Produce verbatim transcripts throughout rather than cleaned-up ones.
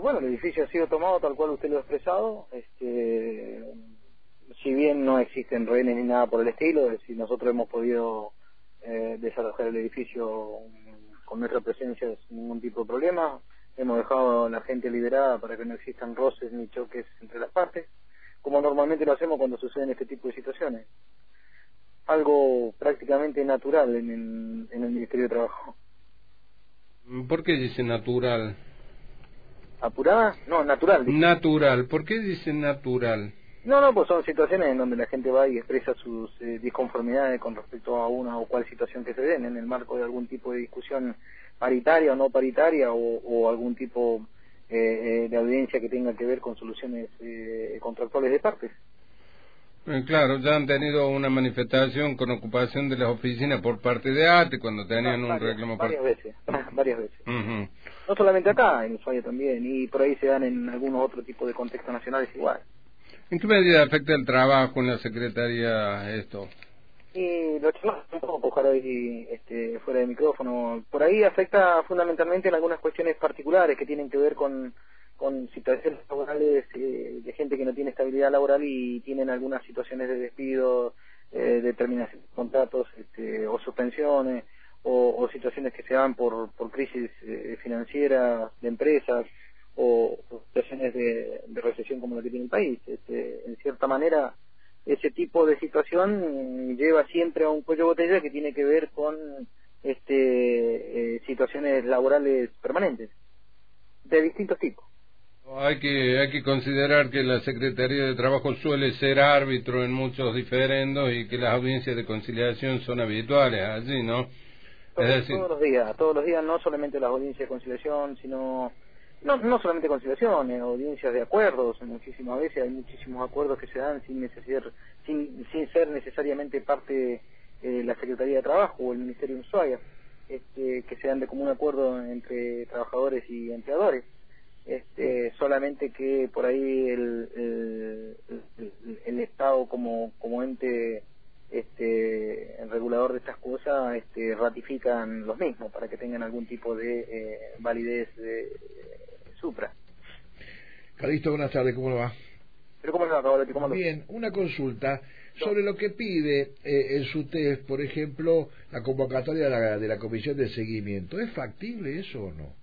bueno, el edificio ha sido tomado tal cual usted lo ha expresado. Este, si bien no existen rehenes ni nada por el estilo, es decir, nosotros hemos podido eh, desalojar el edificio con nuestra presencia sin ningún tipo de problema. Hemos dejado a la gente liberada para que no existan roces ni choques entre las partes, como normalmente lo hacemos cuando suceden este tipo de situaciones. Algo prácticamente natural en el, en el Ministerio de Trabajo. ¿Por qué dice natural? ¿Apurada? No, natural. Dice. Natural. ¿Por qué dice natural? No, no, pues son situaciones en donde la gente va y expresa sus eh, disconformidades con respecto a una o cual situación que se den en el marco de algún tipo de discusión paritaria o no paritaria o, o algún tipo eh, eh, de audiencia que tenga que ver con soluciones eh, contractuales de partes. Eh, claro, ya han tenido una manifestación con ocupación de las oficinas por parte de A T E cuando tenían No, un varias, reclamo... varias Part... veces, varias veces. Uh-huh. No solamente acá, en Ushuaia también, y por ahí se dan en algunos otros tipos de contextos nacionales igual. ¿En qué medida afecta el trabajo en la Secretaría esto? Y lo charlamos un poco, ojalá hoy este, fuera de micrófono. Por ahí afecta fundamentalmente en algunas cuestiones particulares que tienen que ver con, con situaciones laborales eh, de gente que no tiene estabilidad laboral y tienen algunas situaciones de despido, eh, de terminación de contratos este, o suspensiones o, o situaciones que se dan por, por crisis eh, financiera de empresas o, o situaciones de, de recesión como la que tiene el país. Este, en cierta manera, ese tipo de situación lleva siempre a un cuello de botella que tiene que ver con este eh, situaciones laborales permanentes de distintos tipos. Hay que hay que considerar que la Secretaría de Trabajo suele ser árbitro en muchos diferendos y que las audiencias de conciliación son habituales allí, ¿no? Es Todos, decir, todos los días, todos los días, no solamente las audiencias de conciliación, sino no no solamente conciliaciones, audiencias de acuerdos. Muchísimas veces hay muchísimos acuerdos que se dan sin necesidad, sin sin ser necesariamente parte de eh, la Secretaría de Trabajo o el Ministerio de Ushuaia, este, que se dan de común acuerdo entre trabajadores y empleadores. Este, solamente que por ahí el, el, el, el Estado como como ente este el regulador de estas cosas este, ratifican los mismos para que tengan algún tipo de eh, validez de, eh, supra. Calixto, buenas tardes, ¿cómo lo va? Pero ¿cómo lo acabo de ¿Cómo lo... Bien, una consulta sobre lo que pide eh, en su test, por ejemplo, la convocatoria de la, de la Comisión de Seguimiento. ¿Es factible eso o no?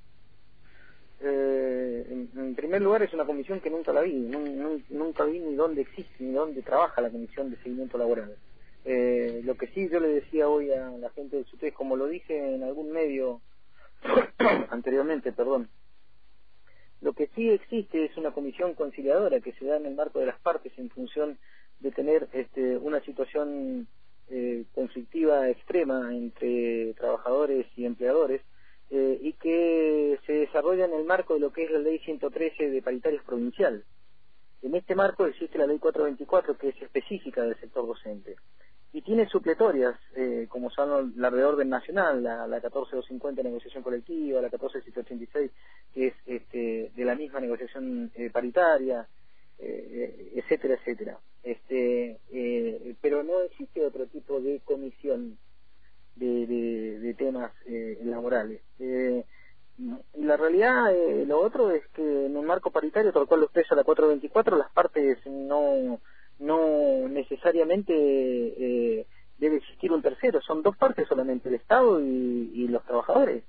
Eh, en, en primer lugar, es una comisión que nunca la vi, nun, nun, nunca vi ni dónde existe, ni dónde trabaja la Comisión de Seguimiento Laboral. Eh, lo que sí yo le decía hoy a la gente del SUTES, como lo dije en algún medio anteriormente, perdón, lo que sí existe es una comisión conciliadora que se da en el marco de las partes en función de tener este, una situación eh, conflictiva extrema entre trabajadores y empleadores eh, y que se desarrolla en el marco de lo que es la ley ciento trece de paritarias provincial. En este marco existe la ley cuatrocientos veinticuatro que es específica del sector docente y tiene supletorias eh, como son la de orden nacional, la, la catorce mil doscientos cincuenta de negociación colectiva, la catorce mil setecientos ochenta y seis que es este, de la misma negociación eh, paritaria, eh, etcétera, etcétera. Este, eh, pero no existe otro tipo de comisión de, de, de temas eh, laborales. Eh, y la realidad, eh, lo otro es que en un marco paritario, tal cual lo expresa la cuatrocientos veinticuatro, las partes no no necesariamente eh, debe existir un tercero, son dos partes solamente, el Estado y, y los trabajadores.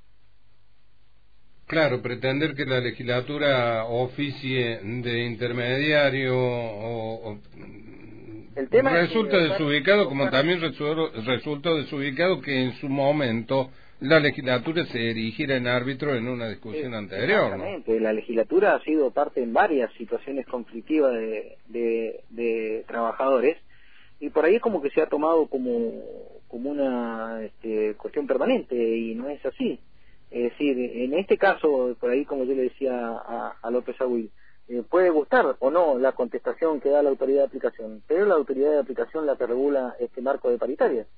claro, pretender que la legislatura oficie de intermediario o, o El tema resulta es que, desubicado, Oscar, como Oscar, también resu- resulta desubicado que en su momento la legislatura se erigiera en árbitro en una discusión eh, anterior, ¿no? exactamente, la legislatura ha sido parte en varias situaciones conflictivas de, de, de trabajadores y por ahí es como que se ha tomado como, como una este, cuestión permanente y no es así. Es decir, en este caso, por ahí como yo le decía a, a López Aguil, eh, puede gustar o no la contestación que da la autoridad de aplicación, pero la autoridad de aplicación la que regula este marco de paritaria.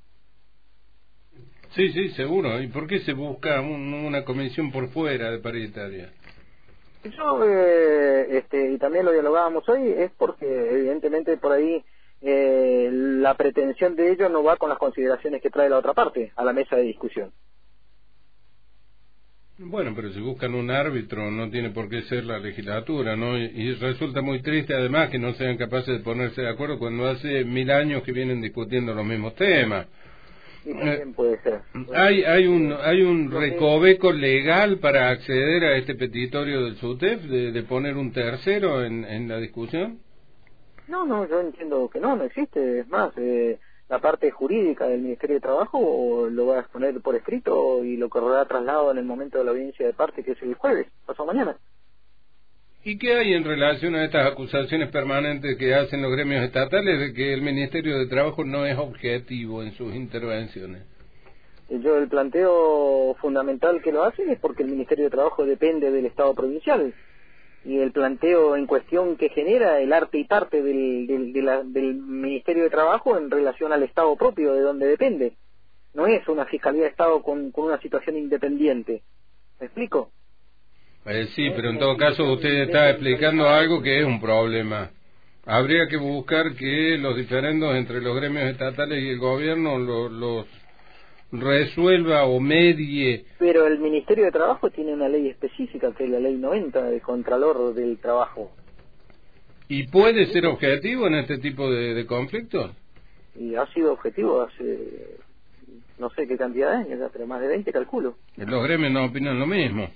Sí, sí, seguro. ¿Y por qué se busca un, una comisión por fuera de paritaria? Yo, eh, este, y también lo dialogábamos hoy, es porque evidentemente por ahí eh, la pretensión de ellos no va con las consideraciones que trae la otra parte a la mesa de discusión. Bueno, pero si buscan un árbitro no tiene por qué ser la legislatura, ¿no? Y, y resulta muy triste además que no sean capaces de ponerse de acuerdo cuando hace mil años que vienen discutiendo los mismos temas. Sí, también puede ser. Puede ¿Hay, ser. hay un hay un Lo que- recoveco legal para acceder a este petitorio del SUTEF de, de poner un tercero en, en la discusión? No, no, yo entiendo que no, no existe. Es más, eh, la parte jurídica del Ministerio de Trabajo lo va a exponer por escrito y lo correrá traslado en el momento de la audiencia de parte, que es el jueves, pasado mañana. ¿Y qué hay en relación a estas acusaciones permanentes que hacen los gremios estatales de que el Ministerio de Trabajo no es objetivo en sus intervenciones? Eh, Yo el planteo fundamental que lo hace es porque el Ministerio de Trabajo depende del Estado provincial. Y el planteo en cuestión que genera el arte y parte del, del, de la- del Ministerio de Trabajo en relación al Estado propio de donde depende. No es una Fiscalía de Estado con, con una situación independiente. ¿Me explico? Eh, sí, pero en todo caso usted está explicando algo que es un problema. Habría que buscar que los diferendos entre los gremios estatales y el gobierno lo- los resuelva o medie. Pero el Ministerio de Trabajo tiene una ley específica, que es la ley noventa del Contralor del Trabajo. ¿Y puede ser objetivo en este tipo de, de conflictos? Y ha sido objetivo hace no sé qué cantidad de años, ya, pero más de veinte calculo. Los gremios no opinan lo mismo.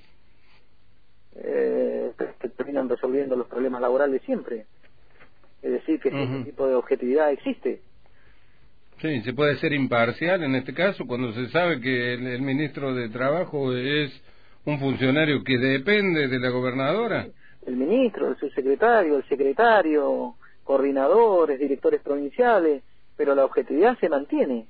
Eh, que terminan resolviendo los problemas laborales siempre. Es decir, que Ujú. ese tipo de objetividad existe. Sí, se puede ser imparcial en este caso cuando se sabe que el, el ministro de Trabajo es un funcionario que depende de la gobernadora. El ministro, el subsecretario, el secretario, coordinadores, directores provinciales, pero la objetividad se mantiene.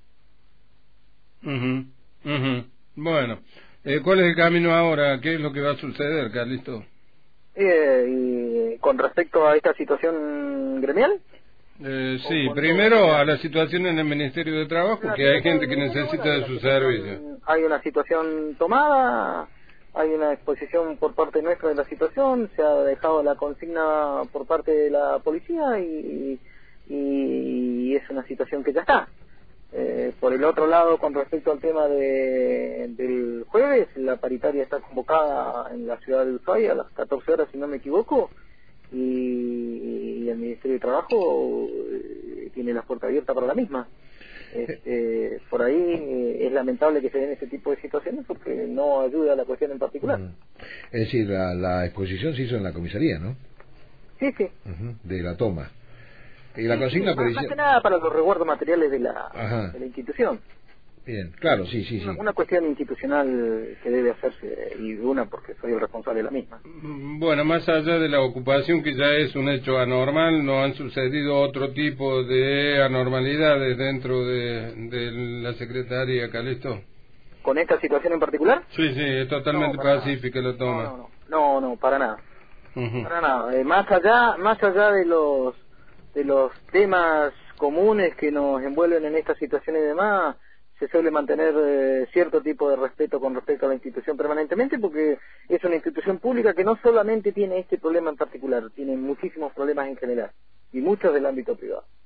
Ujú, ujú. Bueno, eh, ¿cuál es el camino ahora? ¿Qué es lo que va a suceder, Carlisto? Eh, y con respecto a esta situación gremial, Eh, sí, primero a la situación en el Ministerio de Trabajo, que hay gente que necesita de su servicio. hay una situación tomada, hay una exposición por parte nuestra de la situación, se ha dejado la consigna por parte de la policía y, y es una situación que ya está. Eh, por el otro lado, con respecto al tema de, del jueves, la paritaria está convocada en la ciudad de Ushuaia a las catorce horas, si no me equivoco, y, y el Ministerio de Trabajo eh, tiene la puerta abierta para la misma. Este, por ahí eh, es lamentable que se den este tipo de situaciones porque no ayuda a la cuestión en particular. Uh-huh. Es decir, la, la exposición se hizo en la comisaría, ¿no? Sí, sí. Uh-huh. De la toma. Y la Sí, consigna sí, más, policial. más que nada para los resguardos materiales de la, Ajá. de la institución. Bien, claro, sí, sí, sí. Una, una cuestión institucional que debe hacerse, y una porque soy el responsable de la misma. Bueno, más allá de la ocupación, que ya es un hecho anormal, ¿no han sucedido otro tipo de anormalidades dentro de, de la Secretaría, Calixto? ¿Con esta situación en particular? Sí, sí, es totalmente No, para pacífica la toma. No, no, no, no, no, para nada. Ujú. Para nada. Eh, más allá, más allá de los de los temas comunes que nos envuelven en esta situación y demás, se suele mantener eh, cierto tipo de respeto con respecto a la institución permanentemente, porque es una institución pública que no solamente tiene este problema en particular, tiene muchísimos problemas en general, y muchos del ámbito privado.